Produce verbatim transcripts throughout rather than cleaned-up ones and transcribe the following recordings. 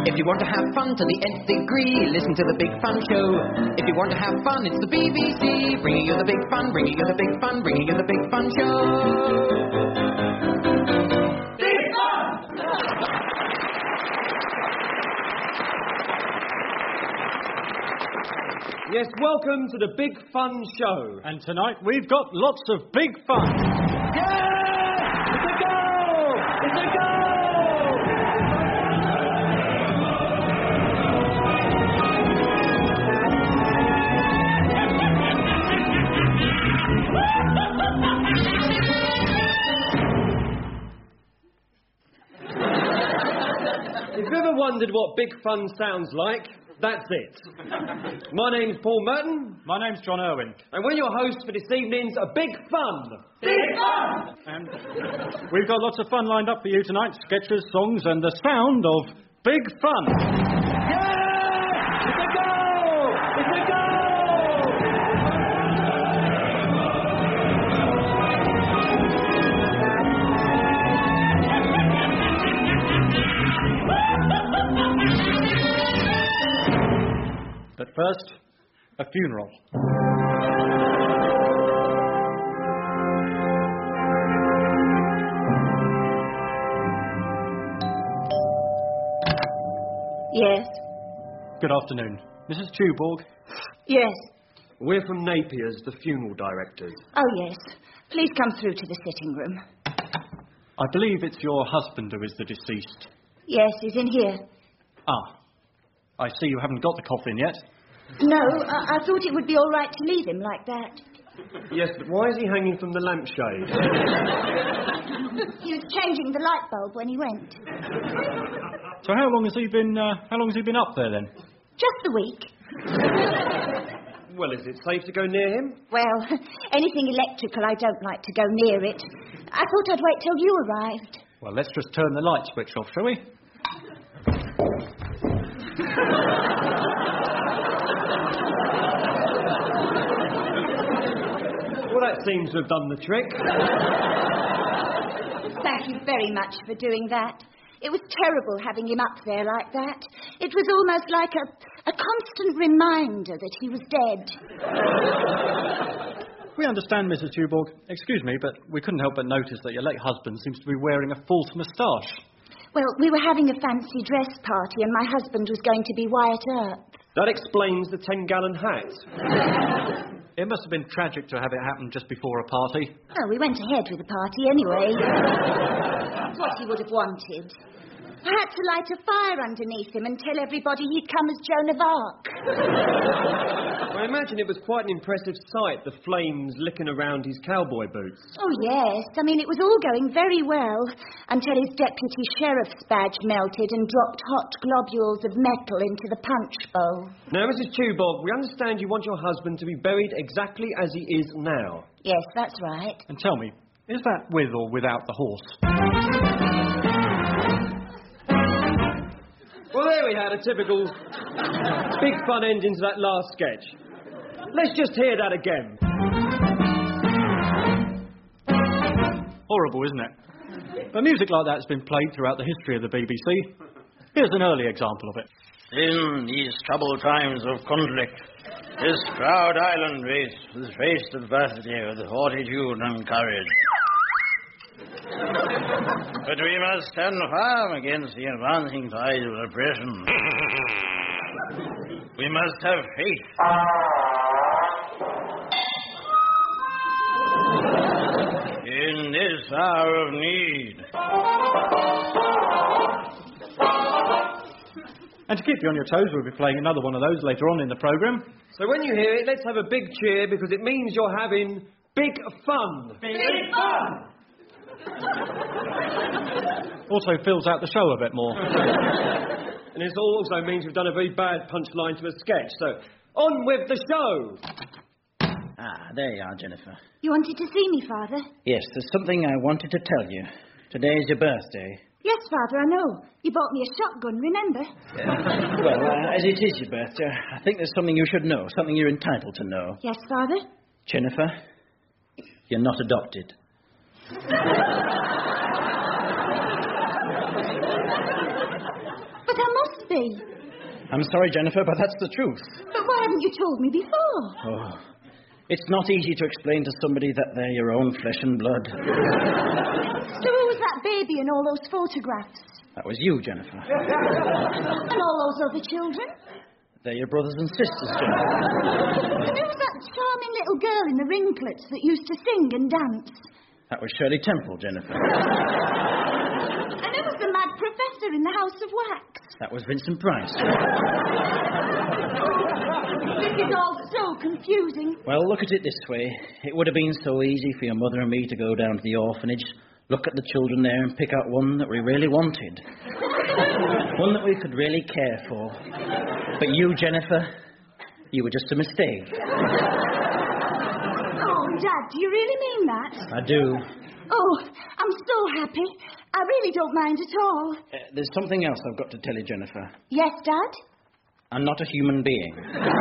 If you want to have fun to the nth degree, listen to the Big Fun Show. If you want to have fun, it's the B B C, bringing you the big fun, bringing you the big fun, bringing you the Big Fun Show. Big Fun! Yes, welcome to the Big Fun Show. And tonight we've got lots of big fun. Yeah! It's a goal! It's a goal! If you've ever wondered what big fun sounds like, that's it. My name's Paul Merton. My name's John Irwin. And we're your hosts for this evening's A Big Fun. Big Fun! And we've got lots of fun lined up for you tonight. Sketches, songs, and the sound of big fun. Yeah! It's a goal! It's a goal! But first, a funeral. Yes. Good afternoon. Missus Tuborg? Yes. We're from Napier's, the funeral directors. Oh, yes. Please come through to the sitting room. I believe it's your husband who is the deceased. Yes, he's in here. Ah. I see you haven't got the coffin yet. No, I, I thought it would be all right to leave him like that. Yes, but why is he hanging from the lampshade? He was changing the light bulb when he went. So how long has he been, uh, how long has he been up there then? Just a week. Well, is it safe to go near him? Well, anything electrical, I don't like to go near it. I thought I'd wait till you arrived. Well, let's just turn the light switch off, shall we? Well, that seems to have done the trick. Thank you very much for doing that. It was terrible having him up there like that. It was almost like a, a constant reminder that he was dead. We understand, Missus Tuborg. Excuse me, but we couldn't help but notice that your late husband seems to be wearing a false moustache. Well, we were having a fancy dress party and my husband was going to be Wyatt Earp. That explains the ten-gallon hat. It must have been tragic to have it happen just before a party. Well, we went ahead with the party anyway. That's what he would have wanted. I had to light a fire underneath him and tell everybody he'd come as Joan of Arc. I imagine it was quite an impressive sight, the flames licking around his cowboy boots. Oh, yes. I mean, it was all going very well until his deputy sheriff's badge melted and dropped hot globules of metal into the punch bowl. Now, Missus Tuborg, we understand you want your husband to be buried exactly as he is now. Yes, that's right. And tell me, is that with or without the horse? Well, there we had a typical big fun ending to that last sketch. Let's just hear that again. Horrible, isn't it? But music like that has been played throughout the history of the B B C. Here's an early example of it. In these troubled times of conflict, this proud island race has faced adversity with fortitude and courage. But we must stand firm against the advancing tide of oppression. We must have faith. In this hour of need. And to keep you on your toes, we'll be playing another one of those later on in the programme. So when you hear it, let's have a big cheer because it means you're having big fun. Big fun! Also fills out the show a bit more. And it also means we've done a very bad punchline to a sketch. So, on with the show! Ah, there you are, Jennifer. You wanted to see me, Father? Yes, there's something I wanted to tell you. Today is your birthday. Yes, Father, I know. You bought me a shotgun, remember? Yeah. Well, uh, as it is your birthday, I think there's something you should know, something you're entitled to know. Yes, Father? Jennifer, you're not adopted. But I must be. I'm sorry, Jennifer, but that's the truth. But why haven't you told me before? Oh, it's not easy to explain to somebody that they're your own flesh and blood. So who was that baby in all those photographs? That was you, Jennifer. And all those other children? They're your brothers and sisters, Jennifer. And who was that charming little girl in the ringlets that used to sing and dance? That was Shirley Temple, Jennifer. And who was the mad professor in the House of Wax? That was Vincent Price. This is all so confusing. Well, look at it this way. It would have been so easy for your mother and me to go down to the orphanage, look at the children there and pick out one that we really wanted. One that we could really care for. But you, Jennifer, you were just a mistake. Oh, Dad, do you really mean that? I do. Oh, I'm so happy. I really don't mind at all. Uh, there's something else I've got to tell you, Jennifer. Yes, Dad? I'm not a human being.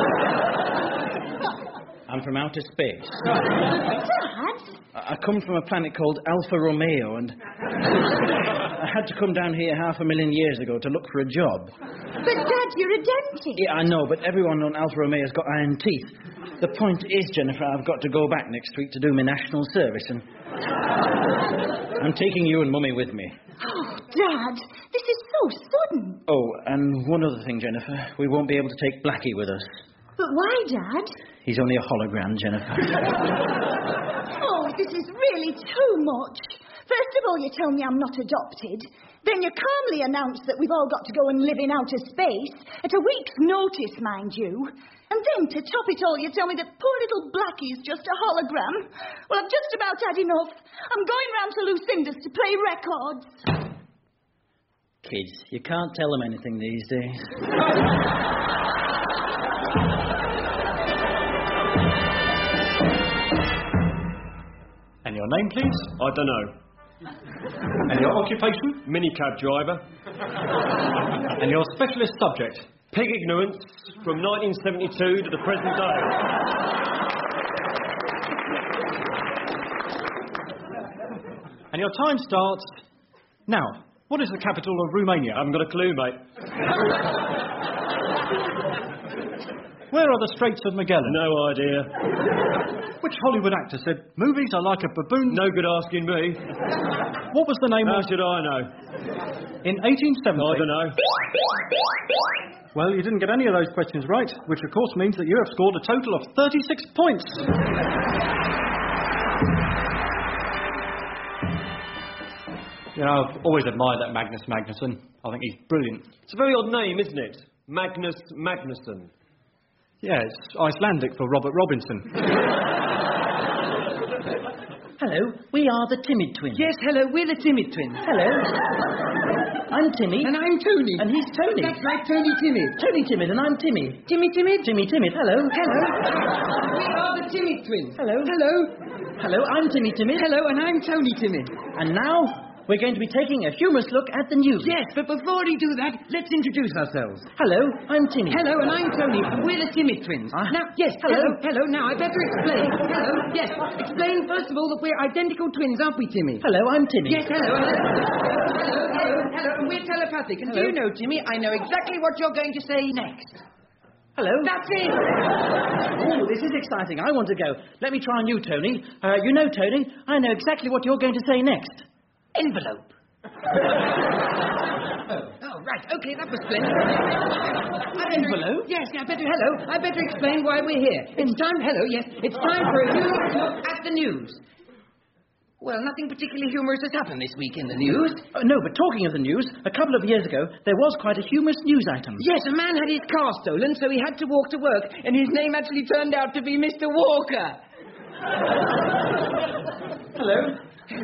I'm from outer space. Dad? I come from a planet called Alpha Romeo, and I had to come down here half a million years ago to look for a job. But, Dad, you're a dentist. Yeah, I know, but everyone on Alpha Romeo's got iron teeth. The point is, Jennifer, I've got to go back next week to do my national service, and I'm taking you and Mummy with me. Oh, Dad, this is so sudden. Oh, and one other thing, Jennifer. We won't be able to take Blackie with us. But why, Dad? He's only a hologram, Jennifer. Oh, this is really too much. First of all, you tell me I'm not adopted. Then you calmly announce that we've all got to go and live in outer space, at a week's notice, mind you. And then, to top it all, you tell me that poor little Blackie's just a hologram. Well, I've just about had enough. I'm going round to Lucinda's to play records. Kids, you can't tell them anything these days. And your name, please? I don't know. And your occupation? Minicab driver. And your specialist subject? Pig ignorance from nineteen seventy-two to the present day. And your time starts now. What is the capital of Romania? I haven't got a clue, mate. Where are the Straits of Magellan? No idea. Which Hollywood actor said, movies are like a baboon? No good asking me. What was the name How of... should I know? In eighteen seventy... I don't know. Well, you didn't get any of those questions right, which of course means that you have scored a total of thirty-six points. You know, I've always admired that Magnus Magnusson. I think he's brilliant. It's a very odd name, isn't it? Magnus Magnusson. Yeah, it's Icelandic for Robert Robinson. Hello, we are the Timid Twins. Yes, hello, we're the Timid Twins. Hello. I'm Timmy. And I'm Tony. And he's Tony. That's right, Tony Timid. Tony Timid, and I'm Timmy. Timmy Timid? Timmy Timid, hello. Hello. We are the Timid Twins. Hello. Hello. Hello, I'm Timmy Timid. Hello, and I'm Tony Timid. And now, we're going to be taking a humorous look at the news. Yes, but before we do that, let's introduce ourselves. Hello, I'm Timmy. Hello, and I'm Tony. We're the Timid Twins. Ah. Now, yes, Hello. hello, hello. Now, I better explain. Hello, yes. Explain, first of all, that we're identical twins, aren't we, Timmy? Hello, I'm Timmy. Yes, hello, hello. Hello, hello, hello. And we're telepathic. And Hello. do you know, Timmy, I know exactly what you're going to say next. Hello. That's it. Oh, this is exciting. I want to go. Let me try on you, Tony. Uh, you know, Tony, I know exactly what you're going to say next. Envelope. oh, oh, right. Okay, that was splendid. I better, Envelope? Yes, now, better, hello. I better explain why we're here. It's time, hello, yes. It's time for a humorous look at the news. Well, nothing particularly humorous has happened this week in the news. Uh, no, but talking of the news, a couple of years ago, there was quite a humorous news item. Yes, a man had his car stolen, so he had to walk to work, and his name actually turned out to be Mister Walker. Hello.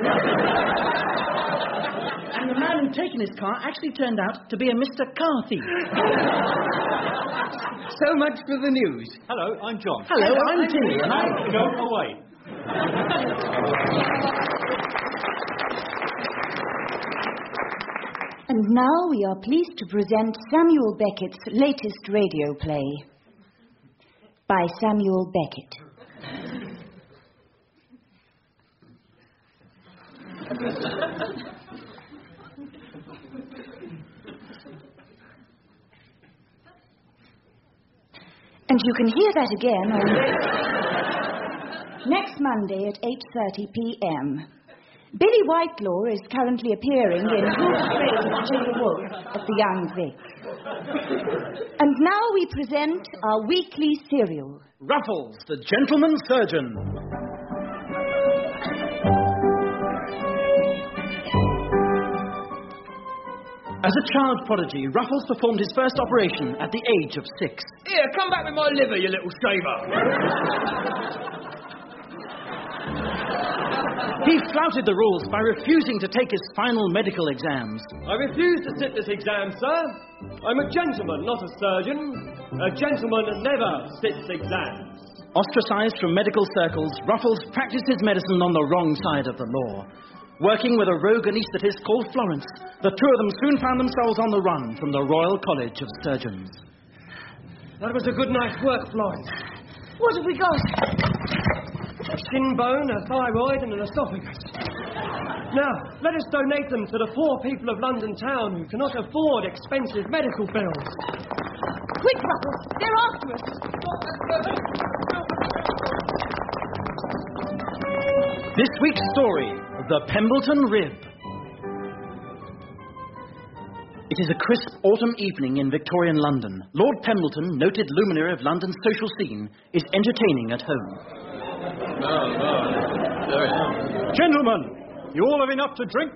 And the man who'd taken his car actually turned out to be a Mister Car thief. So much for the news. Hello, I'm John. Hello, Hello, I'm I'm Timmy. And I... Go away. And now we are pleased to present Samuel Beckett's latest radio play. By Samuel Beckett. And you can hear that again on next Monday at eight thirty p.m. Billy Whitelaw is currently appearing in Who's Afraid of Virginia Woolf at the Young Vic. And now we present our weekly serial. Ruffles, the Gentleman Surgeon. As a child prodigy, Ruffles performed his first operation at the age of six. Here, come back with my liver, you little shaver. He flouted the rules by refusing to take his final medical exams. I refuse to sit this exam, sir. I'm a gentleman, not a surgeon. A gentleman never sits exams. Ostracized from medical circles, Ruffles practiced his medicine on the wrong side of the law. Working with a rogue anaesthetist called Florence, the two of them soon found themselves on the run from the Royal College of Surgeons. That was a good night's work, Florence. What have we got? A shin bone, a thyroid, and an esophagus. Now, let us donate them to the poor people of London town who cannot afford expensive medical bills. Quick, Ruffles, they're after us. This week's story, The Pembleton Rib. It is a crisp autumn evening in Victorian London. Lord Pembleton, noted luminary of London's social scene, is entertaining at home. No, no. Gentlemen, you all have enough to drink?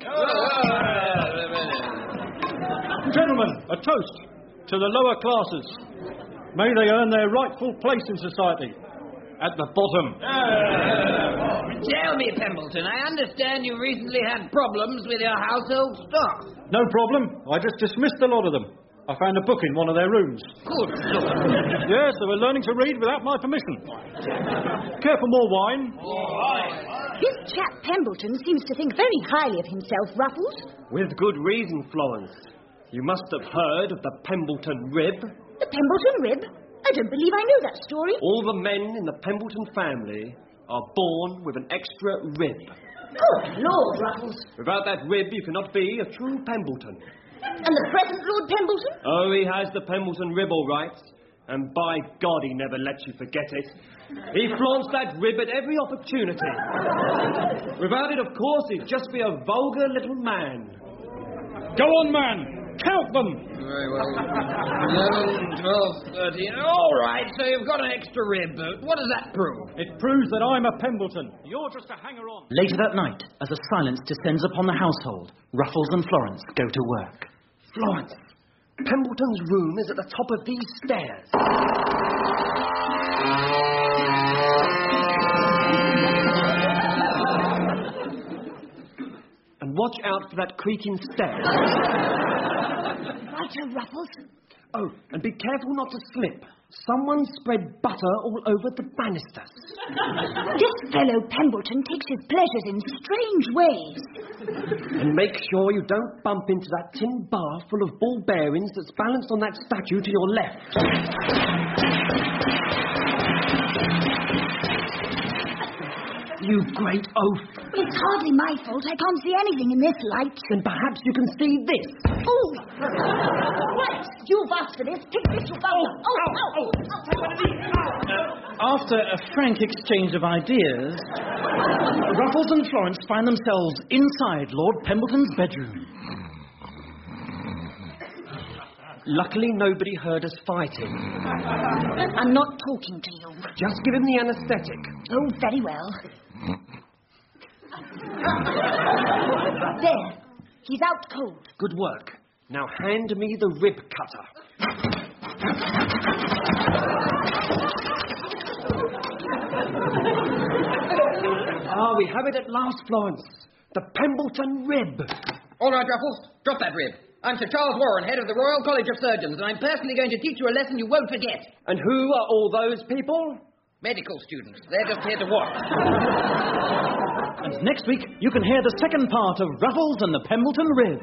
Gentlemen, a toast to the lower classes. May they earn their rightful place in society. At the bottom. Tell me, Pembleton, I understand you recently had problems with your household stock. No problem. I just dismissed a lot of them. I found a book in one of their rooms. Good Lord. Yes, they were learning to read without my permission. Care for more wine? This chap Pembleton seems to think very highly of himself, Ruffles. With good reason, Florence. You must have heard of the Pembleton Rib. The Pembleton Rib? I don't believe I know that story. All the men in the Pembleton family are born with an extra rib. Good Lord, Ruffles. Without that rib, you cannot be a true Pembleton. And the present Lord Pembleton? Oh, he has the Pembleton rib, all right. And by God, he never lets you forget it. He flaunts that rib at every opportunity. Without it, of course, he'd just be a vulgar little man. Go on, man. Count them. Very well. eleven, twelve, thirteen. All right, so you've got an extra rib. What does that prove? It proves that I'm a Pembleton. You're just a hanger-on. Later that night, as a silence descends upon the household, Ruffles and Florence go to work. Florence, Pembleton's room is at the top of these stairs. And watch out for that creaking stairs. Righto, Ruffles. Oh, and be careful not to slip. Someone spread butter all over the banisters. This fellow Pembleton takes his pleasures in strange ways. And make sure you don't bump into that tin bar full of ball bearings that's balanced on that statue to your left. You great oaf. It's hardly my fault. I can't see anything in this light. Then perhaps you can see this. Oh! Right, you've asked for this. Take this, you bastard. Oh, oh, oh. Uh, after a frank exchange of ideas, Ruffles and Florence find themselves inside Lord Pembleton's bedroom. Luckily, nobody heard us fighting. I'm not talking to you. Just give him the anaesthetic. Oh, very well. There. He's out cold. Good work. Now hand me the rib cutter. Ah, we have it at last, Florence. The Pembleton Rib. All right, Ruffles, drop that rib. I'm Sir Charles Warren, head of the Royal College of Surgeons, and I'm personally going to teach you a lesson you won't forget. And who are all those people? Medical students. They're just here to watch. And next week, you can hear the second part of Ruffles and the Pembleton Rib.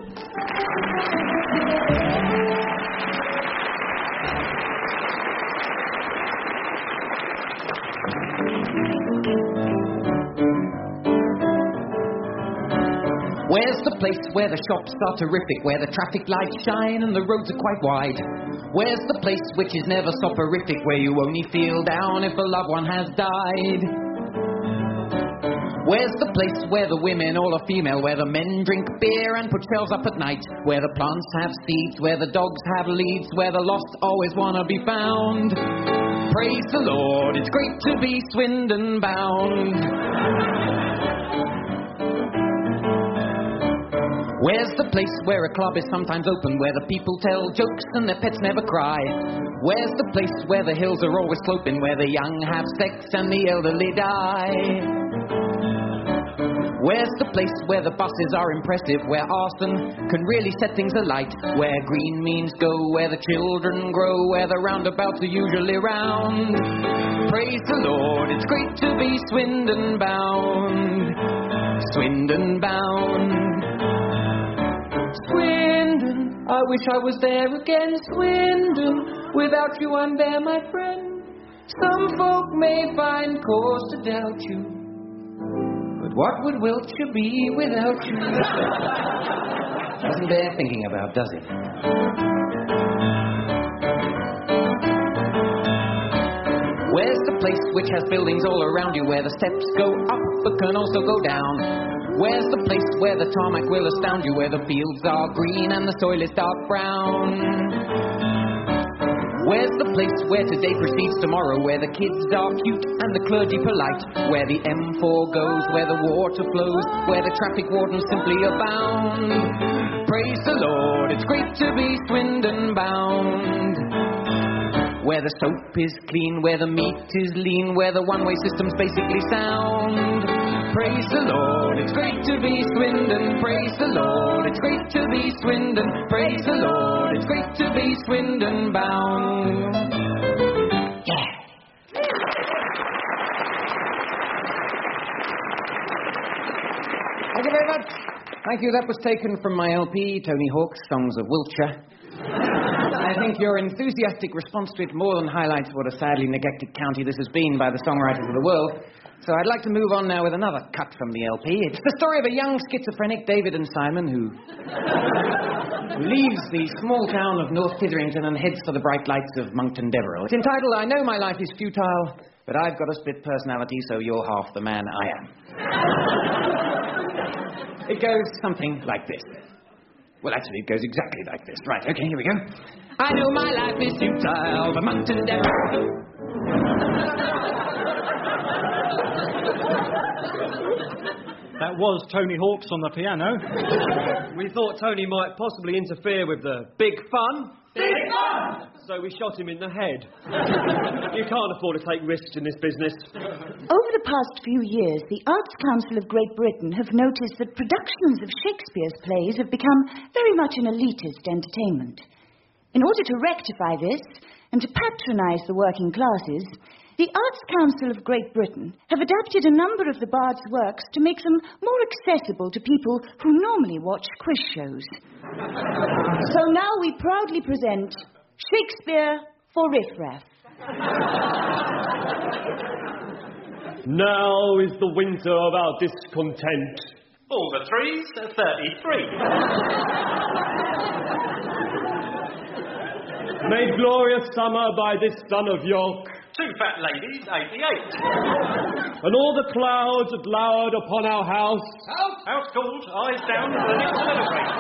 Where's the place where the shops are terrific, where the traffic lights shine and the roads are quite wide? Where's the place which is never soporific, where you only feel down if a loved one has died? Where's the place where the women all are female, where the men drink beer and put shelves up at night, where the plants have seeds, where the dogs have leads, where the lost always want to be found? Praise the Lord, it's great to be Swindon bound. Where's the place where a club is sometimes open, where the people tell jokes and their pets never cry? Where's the place where the hills are always sloping, where the young have sex and the elderly die? Where's the place where the buses are impressive, where arson can really set things alight, where green means go, where the children grow, where the roundabouts are usually round? Praise the Lord, it's great to be Swindon bound. Swindon bound. Swindon, I wish I was there again, Swindon. Without you I'm there, my friend. Some folk may find cause to doubt you, but what would Wiltshire be without you? Doesn't bear thinking about, does it? Where's the place which has buildings all around you, where the steps go up but can also go down? Where's the place where the tarmac will astound you, where the fields are green and the soil is dark brown? Where's the place where today precedes tomorrow, where the kids are cute and the clergy polite, where the M four goes, where the water flows, where the traffic wardens simply abound? Praise the Lord, it's great to be Swindon bound. Where the soap is clean, where the meat is lean, where the one-way system's basically sound. Praise the Lord, it's great to be Swindon. Praise the Lord, it's great to be Swindon. Praise the Lord, it's great to be Swindon bound. Yeah. Thank you very much. Thank you. That was taken from my L P, Tony Hawk's Songs of Wiltshire. I think your enthusiastic response to it more than highlights what a sadly neglected county this has been by the songwriters of the world. So I'd like to move on now with another cut from the L P. It's the story of a young schizophrenic, David and Simon, who, who leaves the small town of North Titherington and heads for the bright lights of Monkton Deverell. It's entitled, I Know My Life is Futile, but I've got a split personality, so you're half the man I am. It goes something like this. Well, actually, it goes exactly like this. Right, okay, here we go. I know my life is futile, but Monkton Deverell. That was Tony Hawk's on the piano. We thought Tony might possibly interfere with the big fun. Big fun! So we shot him in the head. You can't afford to take risks in this business. Over the past few years, the Arts Council of Great Britain have noticed that productions of Shakespeare's plays have become very much an elitist entertainment. In order to rectify this, and to patronise the working classes, the Arts Council of Great Britain have adapted a number of the Bard's works to make them more accessible to people who normally watch quiz shows. So now we proudly present Shakespeare for Riffraff. Now is the winter of our discontent. All the threes are thirty-three. Made glorious summer by this son of York. Two fat ladies, eighty-eight. And all the clouds had lowered upon our house. House? House called, eyes down, ready to celebrate.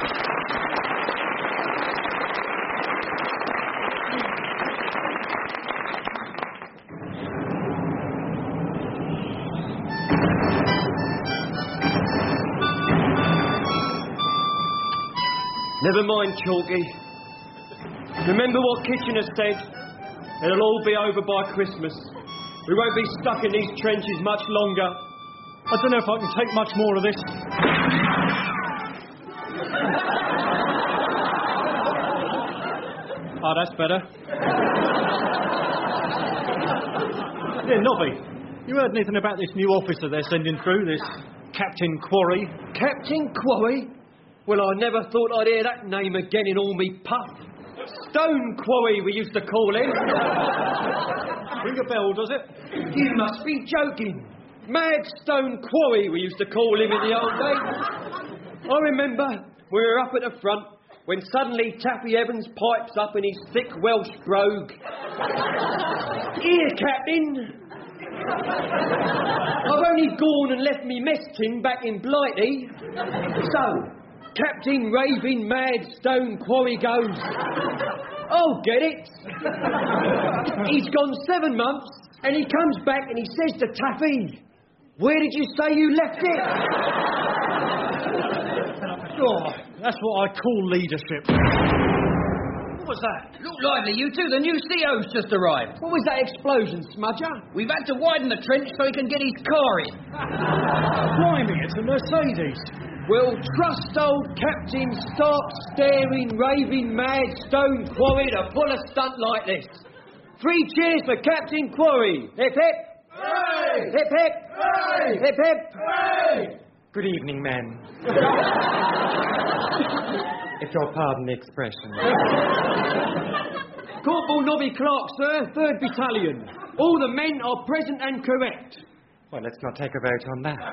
Never mind, Chalky. Remember what Kitchener said? It'll all be over by Christmas. We won't be stuck in these trenches much longer. I don't know if I can take much more of this. Ah, that's better. Yeah, Nobby, you heard anything about this new officer they're sending through, this Captain Quarry? Captain Quarry? Well, I never thought I'd hear that name again in all me puff. Stone Quarry, we used to call him. Ring a bell, does it? You must be joking. Mad Stone Quarry, we used to call him in the old days. I remember we were up at the front, when suddenly Taffy Evans pipes up in his thick Welsh brogue. Here, Captain. I've only gone and left me mess tin back in Blighty. So, Captain Raving Mad Stone Quarry goes, I'll get it. He's gone seven months and he comes back and he says to Taffy, where did you say you left it? Oh, that's what I call leadership. What was that? Look lively, you two. The new C O's just arrived. What was that explosion, Smudger? We've had to widen the trench so he can get his car in. Blimey, it's a Mercedes. Well, trust old Captain Stark staring, raving, mad Stone Quarry to pull a stunt like this. Three cheers for Captain Quarry. Hip hip. Hey! Hip hip. Hey! Hip hip. Hey! Good evening, men. If you'll pardon the expression. Corporal Nobby Clark, sir, third Battalion. All the men are present and correct. Well, let's not take a vote on that.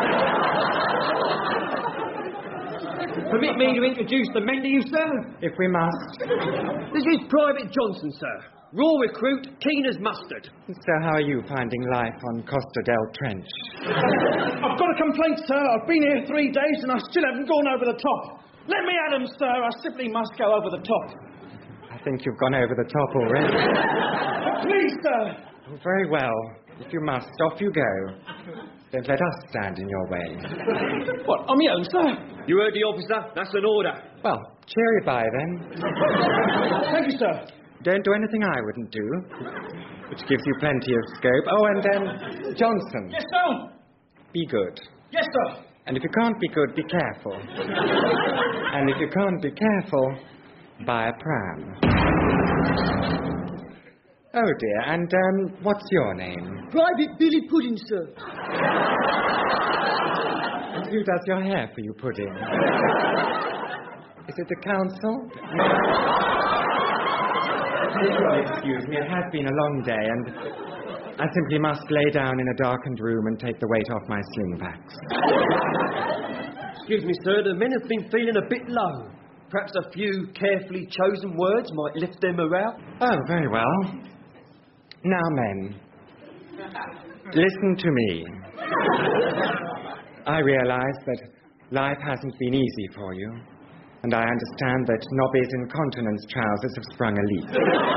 Permit me to introduce the men to you, sir. If we must. This is Private Johnson, sir. Raw recruit, keen as mustard. So how are you finding life on Costa del Trench? I've got a complaint, sir. I've been here three days and I still haven't gone over the top. Let me at 'em, sir. I simply must go over the top. I think you've gone over the top already. Please, sir. Oh, very well. If you must, off you go. Don't let us stand in your way. What, on my own, sir? You heard the officer. That's an order. Well, cheery bye then. Thank you, sir. Don't do anything I wouldn't do, which gives you plenty of scope. Oh, and then, Johnson. Yes, sir. Be good. Yes, sir. And if you can't be good, be careful. And if you can't be careful, buy a pram. Oh, dear. And, um, what's your name? Private Billy Pudding, sir. And who does your hair for you, Pudding? Is it the council? Please will excuse me, it has been a long day, and I simply must lay down in a darkened room and take the weight off my slingbacks. Excuse me, sir, the men have been feeling a bit low. Perhaps a few carefully chosen words might lift their morale. Oh, very well. Now, men, listen to me. I realise that life hasn't been easy for you. And I understand that Nobby's incontinence trousers have sprung a leak.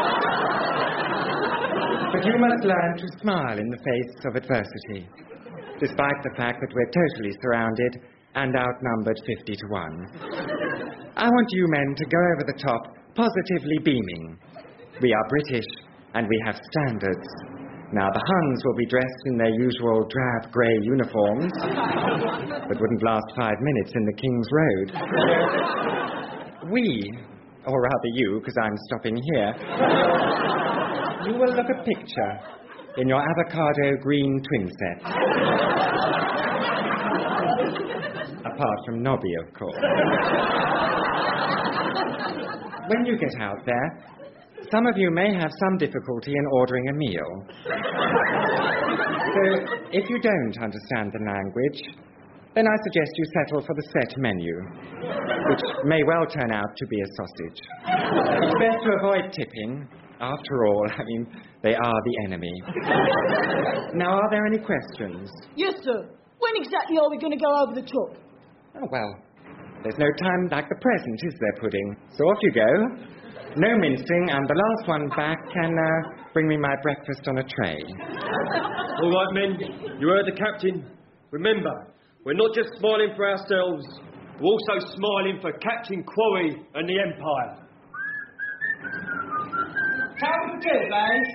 But you must learn to smile in the face of adversity, despite the fact that we're totally surrounded and outnumbered fifty to one. I want you men to go over the top, positively beaming. We are British, and we have standards. Now, the Huns will be dressed in their usual drab grey uniforms, but wouldn't last five minutes in the King's Road. We, or rather you, because I'm stopping here, you will look a picture in your avocado green twin set. Apart from Nobby, of course. When you get out there, some of you may have some difficulty in ordering a meal. So, if you don't understand the language, then I suggest you settle for the set menu, which may well turn out to be a sausage. It's best to avoid tipping. After all, I mean, they are the enemy. Now, are there any questions? Yes, sir. When exactly are we going to go over the top? Oh, well, there's no time like the present, is there, Pudding? So off you go. No mincing, and the last one back can uh, bring me my breakfast on a tray. All right, men. You heard the captain. Remember, we're not just smiling for ourselves, we're also smiling for Captain Quarry and the Empire. Time to get, lads.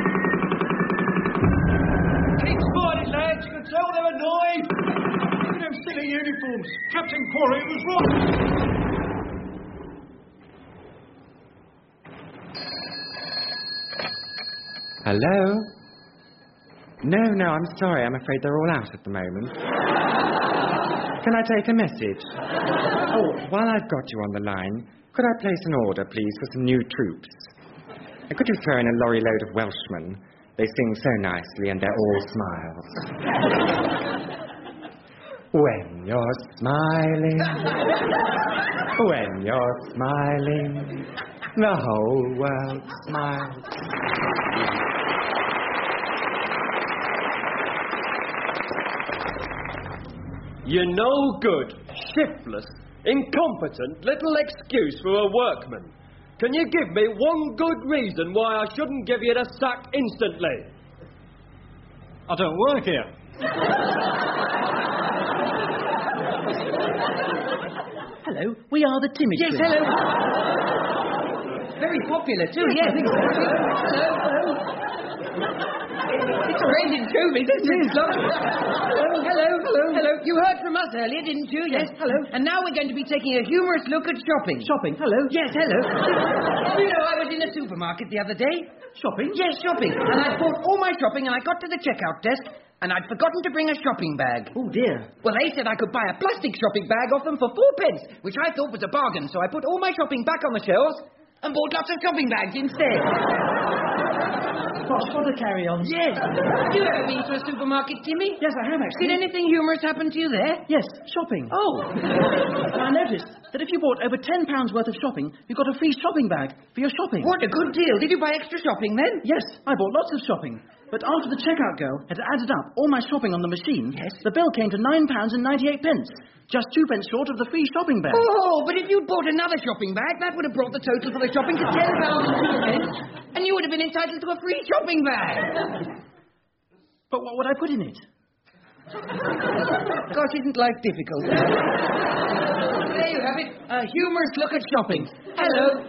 Keep smiling, lads. You can tell they're annoyed. Look at them silly uniforms. Captain Quarry was wrong. Hello? No, no, I'm sorry. I'm afraid they're all out at the moment. Can I take a message? Oh, while I've got you on the line, could I place an order, please, for some new troops? And could you throw in a lorry load of Welshmen? They sing so nicely and they're all smiles. When you're smiling When you're smiling, the whole world smiles. You're no good, shiftless, incompetent little excuse for a workman. Can you give me one good reason why I shouldn't give you the sack instantly? I don't work here. Hello, we are the Timid Yes, Twins. hello. Very popular too, yes. Hello, hello. It's raining too, isn't it? Hello, hello, hello, hello. You heard from us earlier, didn't you? Yes, hello. And now we're going to be taking a humorous look at shopping. Shopping, hello. Yes, hello. You know, I was in a supermarket the other day. Shopping? Yes, shopping. And I bought all my shopping and I got to the checkout desk and I'd forgotten to bring a shopping bag. Oh, dear. Well, they said I could buy a plastic shopping bag off them for four pence, which I thought was a bargain. So I put all my shopping back on the shelves and bought lots of shopping bags instead. Gosh, what a carry on. Yes. Have you ever been to a supermarket, Timmy? Yes, I have actually. Did anything humorous happen to you there? Yes, shopping. Oh. And I noticed that if you bought over ten pounds worth of shopping, you got a free shopping bag for your shopping. What a good deal. Did you buy extra shopping then? Yes, I bought lots of shopping. But after the checkout girl had added up all my shopping on the machine, yes, the bill came to nine pounds and ninety-eight pence. Just two pence short of the free shopping bag. Oh, but if you'd bought another shopping bag, that would have brought the total for the shopping to ten pounds and two pence, and you would have been entitled to a free shopping bag. But what would I put in it? Gosh, isn't life difficult? There you have it. A humorous look at shopping. Hello.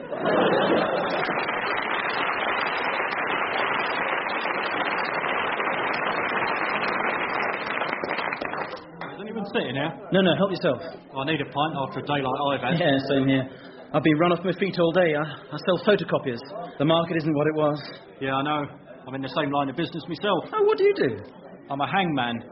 Sitting here. No, no, help yourself. I need a pint after a day like I've had. Yeah, same here. I've been run off my feet all day. I, I sell photocopiers. The market isn't what it was. Yeah, I know. I'm in the same line of business myself. Oh, what do you do? I'm a hangman.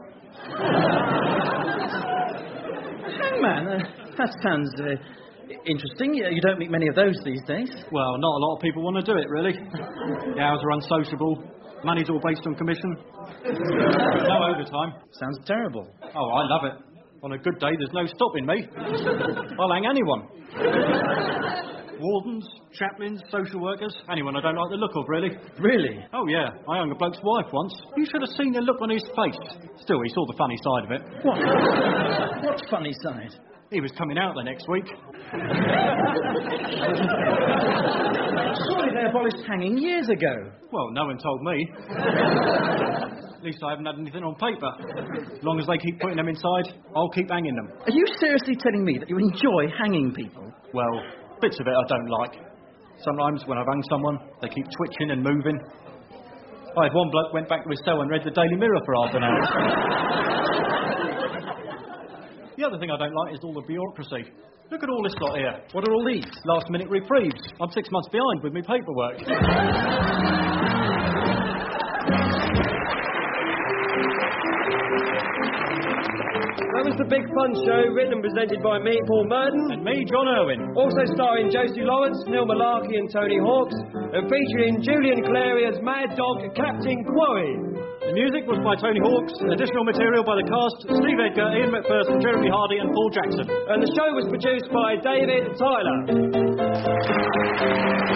Hangman? Uh, that sounds uh, interesting. You, you don't meet many of those these days. Well, not a lot of people want to do it, really. The hours are unsociable. Money's all based on commission. No overtime. Sounds terrible. Oh, I love it. On a good day, there's no stopping me. I'll hang anyone. Wardens, chaplains, social workers, anyone I don't like the look of, really. Really? Oh, yeah. I hung a bloke's wife once. You should have seen the look on his face. Still, he saw the funny side of it. What? What funny side? He was coming out the next week. Surely they abolished hanging years ago. Well, no one told me. At least I haven't had anything on paper. As long as they keep putting them inside, I'll keep hanging them. Are you seriously telling me that you enjoy hanging people? Well, bits of it I don't like. Sometimes when I've hung someone, they keep twitching and moving. I had one bloke went back to his cell and read the Daily Mirror for half an hour. The other thing I don't like is all the bureaucracy. Look at all this lot here. What are all these? Last minute reprieves. I'm six months behind with my paperwork. That was the Big Fun Show, written and presented by me, Paul Murden. And me, John Irwin. Also starring Josie Lawrence, Neil Malarkey and Tony Hawks. And featuring Julian Clary as Mad Dog Captain Quarry. The music was by Tony Hawks. Additional material by the cast, Steve Edgar, Ian McPherson, Jeremy Hardy and Paul Jackson. And the show was produced by David Tyler.